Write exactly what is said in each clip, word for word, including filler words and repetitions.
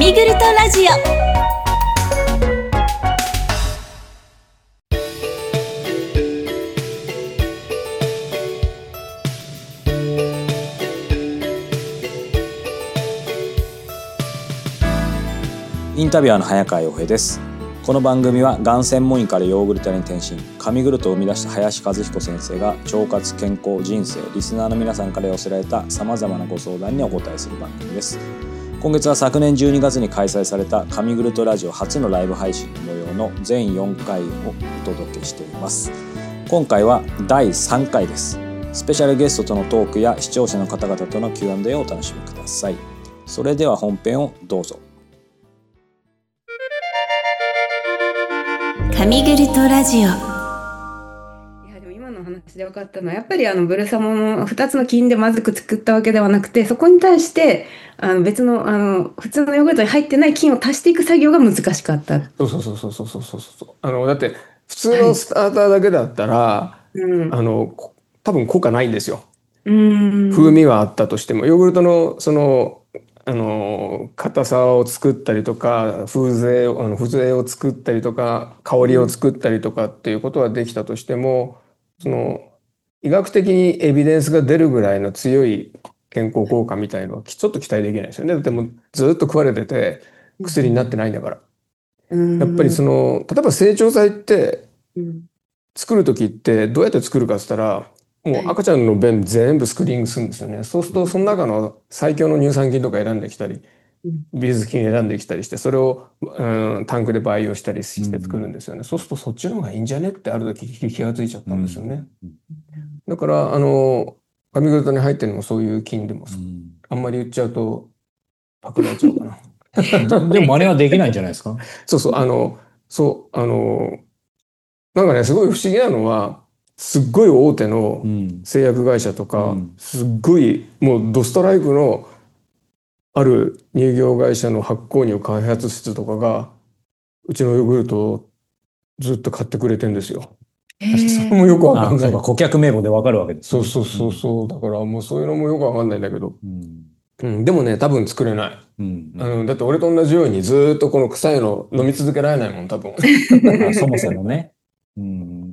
神ぐるとラジオ。 インタビュアーの早川洋平です。この番組はがん専門医からヨーグルトに転身、神ぐるとを生み出した林和彦先生が腸活、健康、人生、リスナーの皆さんから寄せられたさまざまなご相談にお答えする番組です。今月は昨年じゅうにがつに開催された神ぐるとラジオ初のライブ配信の模様の全よんかいをお届けしています。今回はだいさんかいです。スペシャルゲストとのトークや視聴者の方々との キューアンドエー をお楽しみください。それでは本編をどうぞ。 神ぐるとラジオ。 いやでも今の話で分かったのはやっぱりあのブルサモのふたつの菌でまずく作ったわけではなくて、そこに対してあの別のあの普通のヨーグルトに入ってない菌を足していく作業が難しかった。 そうそうそうそうそうそうそうそうあのだって普通のスターターだけだったら、はい、うん、あの多分効果ないんですよ。うん風味はあったとしてもヨーグルトのそのあの硬さを作ったりとか風情あの風情を作ったりとか香りを作ったりとかっていうことはできたとしても、その医学的にエビデンスが出るぐらいの強い健康効果みたいのはちょっと期待できないですよね。だってもうずっと食われてて薬になってないんだから。やっぱりその例えば整腸剤って作る時ってどうやって作るかっつったらもう赤ちゃんの便全部スクリーニングするんですよね。そうするとその中の最強の乳酸菌とか選んできたりビフィズ菌選んできたりしてそれを、うん、タンクで培養したりして作るんですよね。そうするとそっちの方がいいんじゃねってある時気がついちゃったんですよね。だからあの神ぐるとに入ってるのもそういう菌でもあんまり言っちゃうとパクられちゃうかな。 でも真似はできないんじゃないですか。 そうそうあのそうあのなんかねすごい不思議なのはすっごい大手の製薬会社とか、うん、すっごいもうドストライクのある乳業会社の発酵乳開発室とかがうちのヨーグルトをずっと買ってくれてんですよ。それもよくわかんない。 顧客名簿でわかるわけです、 ね。そうそうそうそう、うん、だからもうそういうのもよくわかんないんだけど、うんうん、でもね多分作れない、うんうん、あのだって俺と同じようにずっとこの臭いの飲み続けられないもん多分。 そもそもね。うん、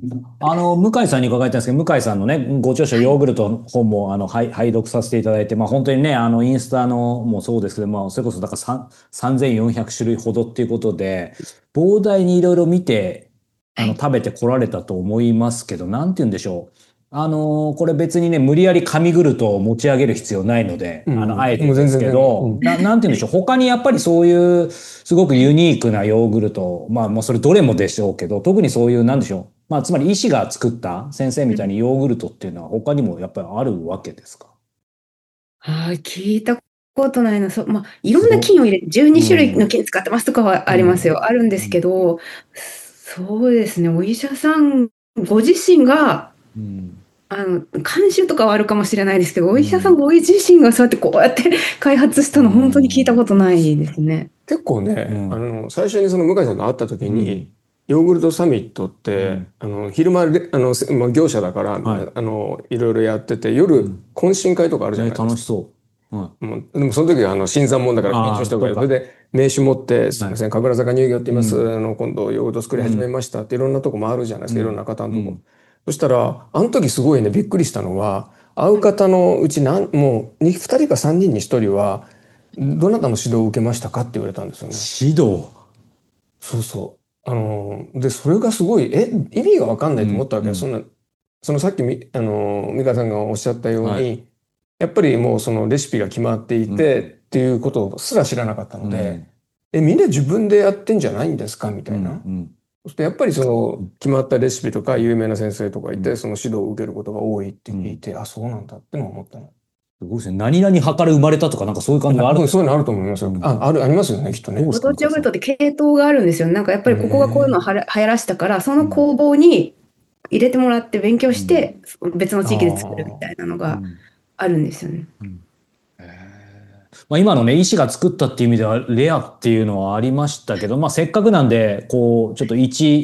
あの向井さんに伺いたいんですけど、向井さんのねご著書ヨーグルトの本もあの拝読させていただいて、まあ本当にねあのインスタのもそうですけど、まあそれこそだからさんぜんよんひゃくしゅるいほどっていうことで膨大にいろいろ見てあの食べてこられたと思いますけど、なんて言うんでしょう。あのこれ別にね無理やり神ぐるとを持ち上げる必要ないので、うん、あのあえてですけど、うん、な, なんて言うんでしょう。他にやっぱりそういうすごくユニークなヨーグルト、まあもうそれどれもでしょうけど、特にそういうなんでしょう。まあつまり医師が作った先生みたいにヨーグルトっていうのは他にもやっぱりあるわけですか。 はい、聞いたことないな。そ、まあいろんな菌を入れてじゅうにしゅるいの菌使ってますとかはありますよ。うん、あるんですけど、うん、そうですね。お医者さんご自身が、うんあの監修とかはあるかもしれないですけど、お医者さんご自身がそうやってこうやって開発したの本当に聞いたことないですね。 結構ね、うん、あの最初にその向井さんと会った時に、うん、ヨーグルトサミットって、うん、あの昼間あの、まあ、業者だから、はい、あのいろいろやってて夜懇親会とかあるじゃないですか。 楽しそう。 はい、もうでもその時はあの新参者だから緊張してるからそれで名刺持って「すみません神楽坂乳業って言います、うん、あの今度ヨーグルト作り始めました」っていろんなとこもあるじゃないですか、いろんな方のとこ。そしたらあの時すごいねびっくりしたのは会う方のうちなんもうふたりかさんにんにひとりは「どなたの指導を受けましたか?」って言われたんですよね。 指導そうそうあのでそれがすごいえ意味が分かんないと思ったわけ、うん、そんなそのさっきみあの美香さんがおっしゃったように、はい、やっぱりもうそのレシピが決まっていて、うん、っていうことすら知らなかったので、うん、えみんな自分でやってんじゃないんですかみたいな。うんうんそしてやっぱりその決まったレシピとか有名な先生とかいてその指導を受けることが多いって聞いて、うん、あそうなんだっての思ったの。 すごいですね。何々派から生まれたとかなんかそういう感じがあるんですか。 そういうのあると思いますよ。うん、ああるありますよねきっとね。 ご当地ヨーグルトって系統があるんですよ。なんかやっぱりここがこういうのをはら流行らしたからその工房に入れてもらって勉強して別の地域で作るみたいなのがあるんですよね。うんうんまあ、今のね医師が作ったっていう意味ではレアっていうのはありましたけど、まあ、せっかくなんでこうちょっと一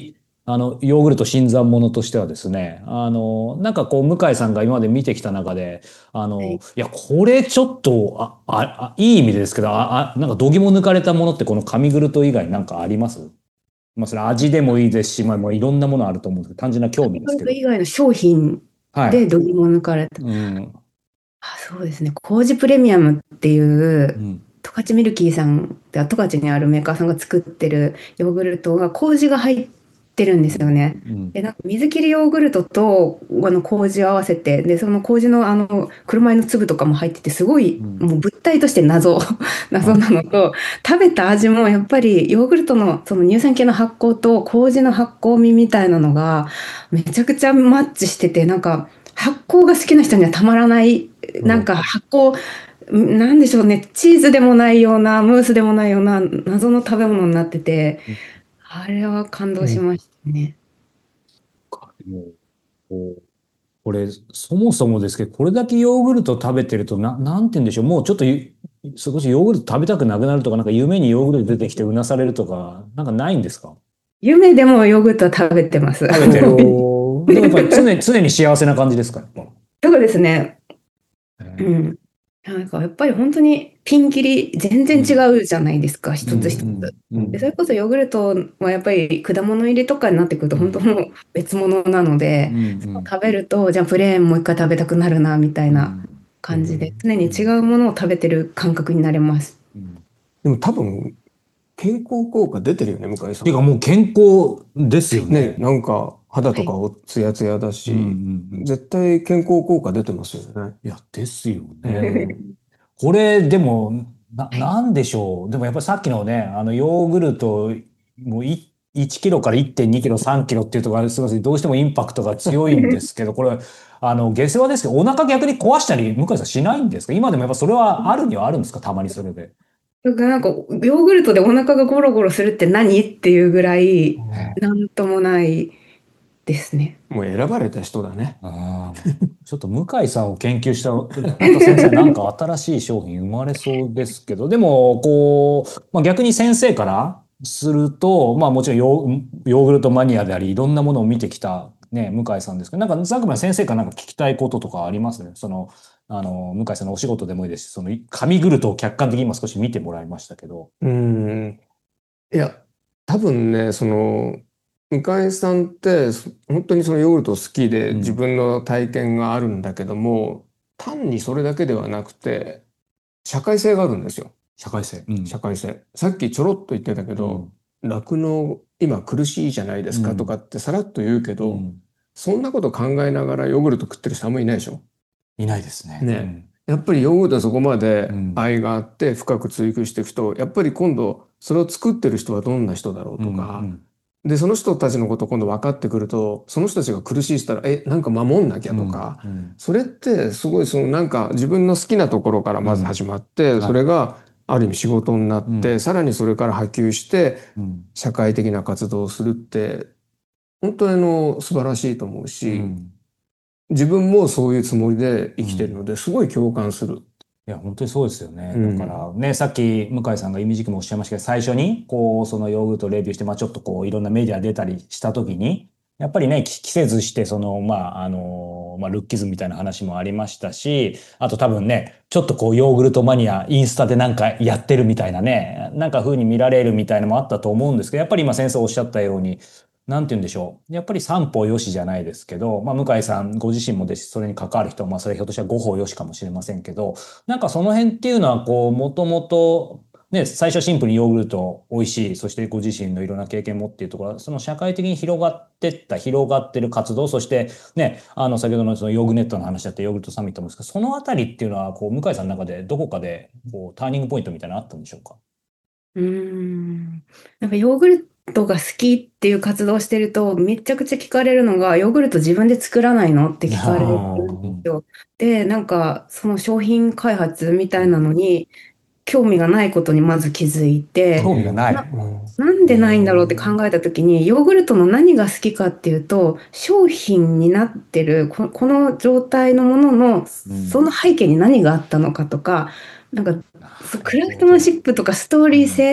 あの、ヨーグルト新参者としてはですね、あの、なんかこう、向井さんが今まで見てきた中で、あの、 はい。 いや、これちょっと、あ、あ、あいい意味でですけど、あ、あ、なんか度肝抜かれたものってこの神グルト以外になんかあります？まあ、それ味でもいいですし、まあ、もういろんなものあると思うんですけど、単純な興味ですけど。 以外の商品はい。 で度肝抜かれた。 うん。 あ、そうですね。麹プレミアムっていう、 うん。 十勝ミルキーさんって十勝にあるメーカーさんが作ってるヨーグルトが麹が入ってるんですよね。 うん。 で、なんか水切りヨーグルトとあの麹を合わせて、で、その麹のあの黒米の粒とかも入ってて、すごいうん。 もう物体として謎、謎はい。 なのと、食べた味もやっぱりヨーグルトのその乳酸菌の発酵と麹の発酵味みたいなのがめちゃくちゃマッチしてて、なんか発酵が好きな人にはたまらない、なんか発酵、なんでしょうね、チーズでもないような、ムースでもないような謎の食べ物になってて、 うん。 あれは感動しうん。 ましたね。 もうこうこれ、そもそもですけど、これだけヨーグルト食べてると、な、なんて言うんでしょう。もうちょっとゆ、少しヨーグルト食べたくなくなるとか、なんか夢にヨーグルト出てきてうなされるとか、なんかないんですか？ 夢でもヨーグルトは食べてます。 食べてる。おーでもやっぱり常に、常に幸せな感じですか、やっぱ。 そうですね。うえん。なんかやっぱり本当にピンキリ全然ーうん。 違うじゃないですか、 う一つ一ん。 つ。 うん。うで、 ん。 それこそヨーグルトはやっぱり果物入りとかになってくるとうん。 本当もう別物なのうで、 ん。 食べると、じゃあプレーンもう一回食べたくなるな、みたいなうん。 感じで、 うん。 常に違うものを食べてる感覚になれます。 うん。 でも多分、健康効果出てるよね、向井さん。 ていうかもう健康ですよね、 ね。 なんか肌とかはい。 おツヤツヤだうん。うん。 し、 うん。 絶対健康効果出てますよね。 いや、ですようね。 ん。 これ、でも、な、 はい。 なんでしょう。でもやっぱりさっきのね、あの、ヨーグルト、もういいちキロからいってんにキロ、さんキロっていうところがすみません。どうしてもインパクトが強いんですけど、これ、あの、下世話ですけど、お腹逆に壊したり、向井さんしないんですか？今でもやっぱそれはあるにはあるんですか？たまにそれで。 だからなんか、ヨーグルトでお腹がゴロゴロするって何っていうぐらい、なんともないですね。 もう選ばれた人だね。 ああ、ちょっと向井さんを研究した、また先生なんか新しい商品生まれそうですけど、でも、こう、まあ、逆に先生からすると、まあもちろんヨー、ヨーグルトマニアであり、いろんなものを見てきたね、向井さんですけど、なんかさっきまで先生からなんか聞きたいこととかありますね。その、あの、向井さんのお仕事でもいいですし、その、紙グルトを客観的に今少し見てもらいましたけど。 うん。いや、多分ね、その、向井さんって、そ本当にそのヨーグルト好きで自うん。 分の体験があるんだけども、単にそれだけではなくて、社会性があるんですよ。 社会性。うん。 社会性。さっきちょろっと言ってたけど、 うん。 酪農今苦しいじゃないですかとかうん。 ってさらっと言うけど、 うん。 そんなこと考えながらヨーグルト食ってる人あんまりいないでしょ。 いないですね。うね。 ん。 やっぱりヨーグルトはそこまでうん。 愛があって深く追求していくと、やっぱり今度それを作ってる人はどんな人だろううん。うとか、 ん。 で、その人たちのこと今度分かってくると、その人たちが苦しいしたら、え、なんか守んなきゃうん。 とか、 うん。 それってすごいそのなんか自分の好きなところからまずうん。 始まって、そはい。 れがある意味仕事になって、 うん。 さらにそれから波及してうん。 社会的な活動をするって、本当にあの素晴らしいと思うし、 うん。 自分もそういうつもりで生うん。 きてるのですごい共感する。 いや、本当にそうですよね。 うだかん。 らね、さっき向井さんがイミジクもおっしゃいましたけど、最初に、こう、そのヨーグルトをレビューして、まあちょっとこう、いろんなメディア出たりしたときに、やっぱりね、き季節して、その、まあ、あの、まあ、ルッキズムみたいな話もありましたし、あと多分ね、ちょっとこう、ヨーグルトマニア、インスタでなんかやってるみたいなね、なんか風に見られるみたいなのもあったと思うんですけど、やっぱり今先生おっしゃったように、なんて言うんでしょう。やっぱり三方よしじゃないですけど、まあ、向井さんご自身もですし、それに関わる人は、まあ、それひょっとしたら五方よしかもしれませんけど、なんかその辺っていうのは、こう、もともと、ね、最初はシンプルにヨーグルト美味しい、そしてご自身のいろんな経験もっていうところは、その社会的に広がってった、広がってる活動、そしてね、あの、先ほどのそのヨーグネットの話だったヨーグルトサミットもですけど、そのあたりっていうのは、こう、向井さんの中でどこかで、こう、ターニングポイントみたいなのあったんでしょうか？ うーん。なんかヨーグルトが好きっていう活動をしてると、めちゃくちゃ聞かれるのが、ヨーグルト自分で作らないのって聞かれるんでああ、うん。 すよ。で、なんかその商品開発みたいなのに興味がないことにまず気づいて、 興味がなな、 い。 なんうでないんだろうってん。 考えたときに、ヨーグルトの何が好きかっていうと、商品になってるこ、この状態のものの、 うん。 その背景に何があったのかとか、なんか、 なそうクるラフトマンシほど。 ップとかストーうん。 リー性、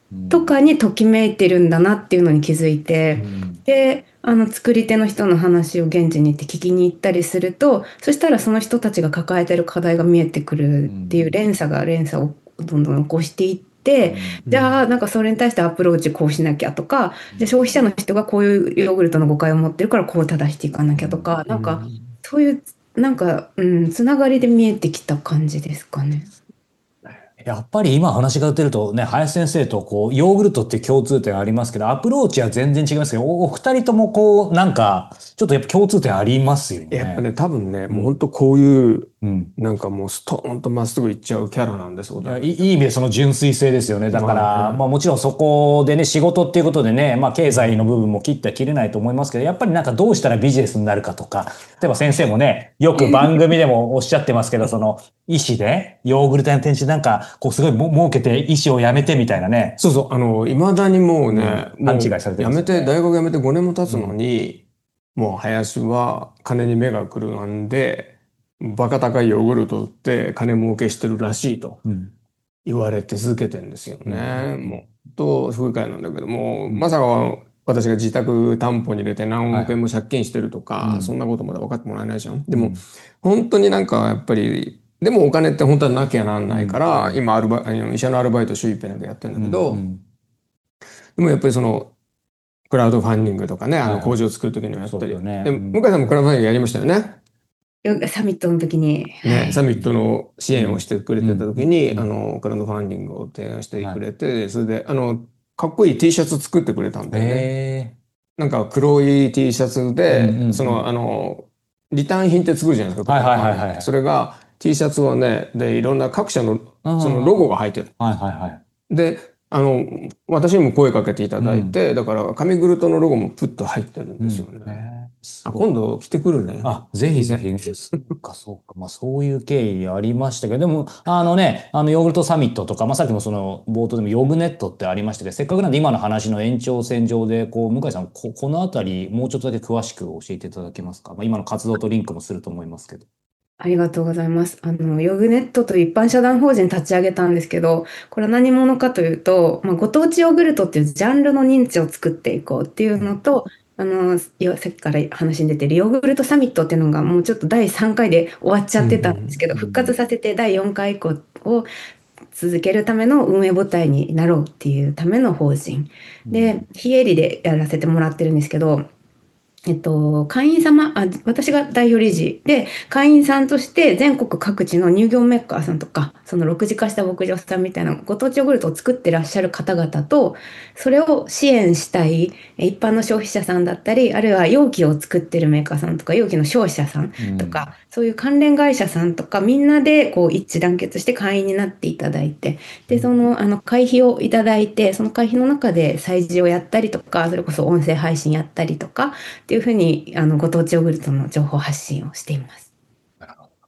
とかにときめいてるんだなっていうのに気づいて、 うん、 で、あの作り手の人の話を現地に行って聞きに行ったりすると、そしたらその人たちが抱えてる課題が見えてくるっていう連鎖が連鎖をどんどん起こしていって、うん、じゃあなんかそれに対してアプローチこうしなきゃとか、じゃあ消費者の人がこういうヨーグルトの誤解を持ってるからこう正していかなきゃとか、うん、なんかそういうなんか、うん、つながりで見えてきた感じですかね。 やっぱり今話が出てるとね、林先生とこう、ヨーグルトって共通点ありますけど、アプローチは全然違いますけど、お、お二人ともこう、なんか、ちょっとやっぱ共通点ありますよね。 やっぱね、多分ね、もう本当こういう、うん、なんかもうストーンとまっすぐいっちゃうキャラなんです。 いや、いい意味でその純粋性ですよね。だから、まあ、まあもちろんそこでね、仕事っていうことでね、まあ経済の部分も切ったら切れないと思いますけど、やっぱりなんかどうしたらビジネスになるかとか、例えば先生もね、よく番組でもおっしゃってますけど、その、医師で、ヨーグルトに転じてなんか、こうすごいも儲けて医師を辞めてみたいなね。 そうそう、あの、未だにもうね、 うん、勘違いされてる、ね。辞めて、大学辞めてごねんも経つのに、うん、もう林は金に目がくるなんで、バカ高いヨーグルト売って金儲けしてるらしいと言われて続けてるんですよね。うん、もう、と不愉快なんだけども、まさか私が自宅担保に入れて何億円も借金してるとか、はい、そんなことまで分かってもらえないじゃん。でも、本当になんかやっぱり、でもお金って本当はなきゃなんないから、うん、今アルバ医者のアルバイト週一遍だけやってるんだけど、うんうん、でもやっぱりそのクラウドファンディングとかね、あの工場を作るときにもやったり、はいね、で向井さんもクラウドファンディングやりましたよね。 サミットの時に、 ね、はい、サミットの支援をしてくれてた時に、うん、あのクラウドファンディングを提案してくれて、はい、それであのかっこいい T シャツ作ってくれたんだよね。なんか黒い T シャツで、うんうんうん、そのあのリターン品って作るじゃないですか。はいはいはいはい、それが T シャツはね、でいろんな各社のそのロゴが入ってる。はいはいはい。で、あの私にも声かけていただいて、うん、だから紙グルトのロゴもプッと入ってるんですよね。うんあ今度来てくるね。 あ、ぜひぜひ。そうか、そうか。まあ、そういう経緯ありましたけど、でも、あのね、あの、ヨーグルトサミットとか、まあ、さっきもその、冒頭でもヨーグネットってありましたけど、せっかくなんで今の話の延長線上で、こう、向井さん、こ、このあたり、もうちょっとだけ詳しく教えていただけますか？まあ、今の活動とリンクもすると思いますけど。 ありがとうございます。あの、ヨグネットという一般社団法人立ち上げたんですけど、これは何者かというと、まあ、ご当地ヨーグルトっていうジャンルの認知を作っていこうっていうのと、あの、さっきから話に出てるヨーグルトサミットっていうのがもうちょっとだいさんかいで終わっちゃってたんですけど、復活させてだいよんかい以降を続けるための運営母体になろうっていうための法人。で、非営利でやらせてもらってるんですけど、えっと、会員様、あ、私が代表理事で、会員さんとして全国各地の乳業メーカーさんとか、そのろく次化した牧場さんみたいなご当地ヨーグルトを作ってらっしゃる方々と、それを支援したい一般の消費者さんだったり、あるいは容器を作ってるメーカーさんとか、容器の商社さんとか、うん、そういう関連会社さんとか、みんなでこう一致団結して会員になっていただいて、で、その、あの、会費をいただいて、その会費の中で催事をやったりとか、それこそ音声配信やったりとか、っていうふうにあのご当地ヨーグルトの情報発信をしています。なるほど。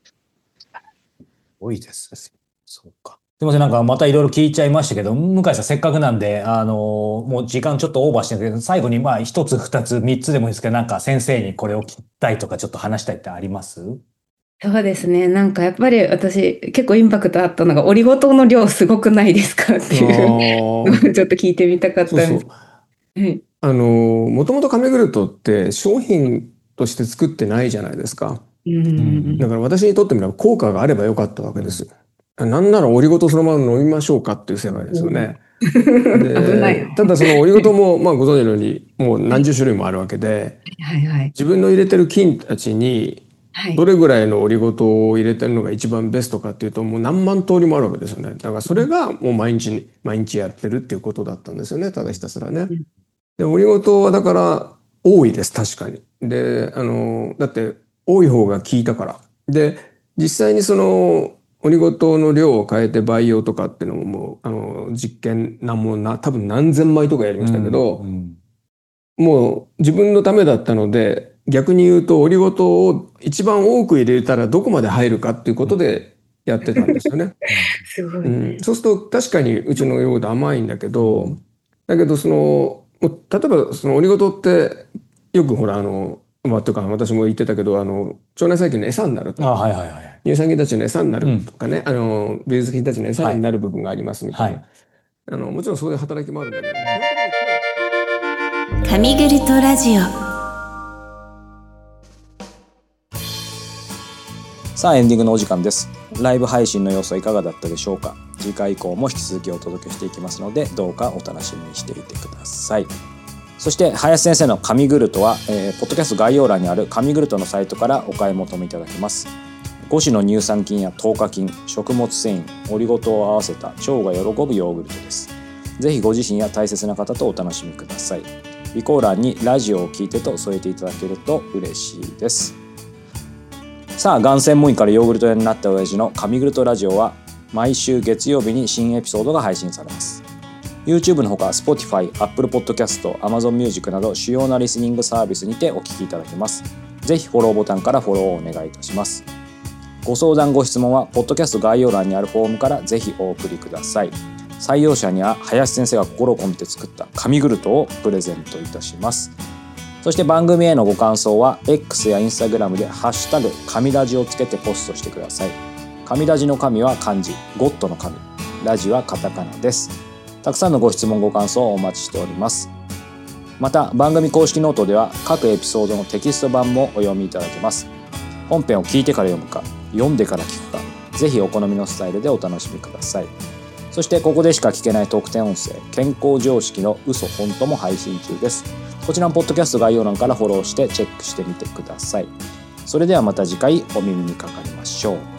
多いです。そうか。すみません、なんかまたいろいろ聞いちゃいましたけど、向井さんせっかくなんで、あの、もう時間ちょっとオーバーしてるけど、最後にまあ一つ二つ三つでもいいですけど、なんか先生にこれを聞きたいとかちょっと話したいってあります？ そうですね。なんかやっぱり私結構インパクトあったのが、オリゴ糖の量すごくないですかっていうちょっと聞いてみたかったんです。そうそう、 はい、あの、もともと紙グルトって商品として作ってないじゃないですか。うん、だから私にとってみれば効果があればよかったわけです。うん、なんならオリゴ糖そのまま飲みましょうかっていう世界ですよね。でただそのオリゴ糖もまあご存知のようにもう何十種類もあるわけで、はいはい、自分の入れてる菌たちにどれぐらいのオリゴ糖を入れてるのが一番ベストかっていうともう何万通りもあるわけですよね。だからそれがもう毎日毎日やってるっていうことだったんですよね。ただひたすらね。でオリゴ糖はだから多いです。確かに。であのだって多い方が効いたから。で実際にそのオリゴ糖の量を変えて培養とかっていうのももうあの実験なんもな多分何千枚とかやりましたけど、うんうん、もう自分のためだったので逆に言うとオリゴ糖を一番多く入れたらどこまで入るかっていうことでやってたんですよね。すごい、うん、そうすると確かにうちのヨーグルト甘いんだけど、だけどその例えばそのオリゴ糖ってよくほらあのまあ、とか私も言ってたけどあの腸内細菌の餌になるとか、はいはいはい、乳酸菌たちの餌になるとかね、うん、あのビフィズ菌たちの餌になる部分がありますみたいな、はい、 あのもちろんそういう働きもあるんだけど、 神ぐるとラジオ。 さあエンディングのお時間です。ライブ配信の様子はいかがだったでしょうか。次回以降も引き続きお届けしていきますので、どうかお楽しみにしていてください。そして林先生の神ぐるとは、えー、ポッドキャスト概要欄にある神ぐるとのサイトからお買い求めいただけます。ご種の乳酸菌や糖化菌、食物繊維、オリゴ糖を合わせた腸が喜ぶヨーグルトです。ぜひご自身や大切な方とお楽しみください。備考欄にラジオを聞いてと添えていただけると嬉しいです。さあ、がん専門医からヨーグルト屋になった親父の神ぐるとラジオは毎週月曜日に新エピソードが配信されます。YouTube のほか Spotify、Apple Podcast、Amazon Music など主要なリスニングサービスにてお聞きいただけます。ぜひフォローボタンからフォローをお願いいたします。ご相談ご質問はポッドキャスト概要欄にあるフォームからぜひお送りください。採用者には林先生が心を込めて作った神ぐるとをプレゼントいたします。そして番組へのご感想は X や Instagram でハッシュタグ神ラジをつけてポストしてください。神ラジの神は漢字、ゴッドの神、ラジはカタカナです。たくさんのご質問ご感想をお待ちしております。また番組公式ノートでは各エピソードのテキスト版もお読みいただけます。本編を聞いてから読むか読んでから聞くか、ぜひお好みのスタイルでお楽しみください。そしてここでしか聞けない特典音声、健康常識の嘘本当も配信中です。こちらのポッドキャスト概要欄からフォローしてチェックしてみてください。それではまた次回お耳にかかりましょう。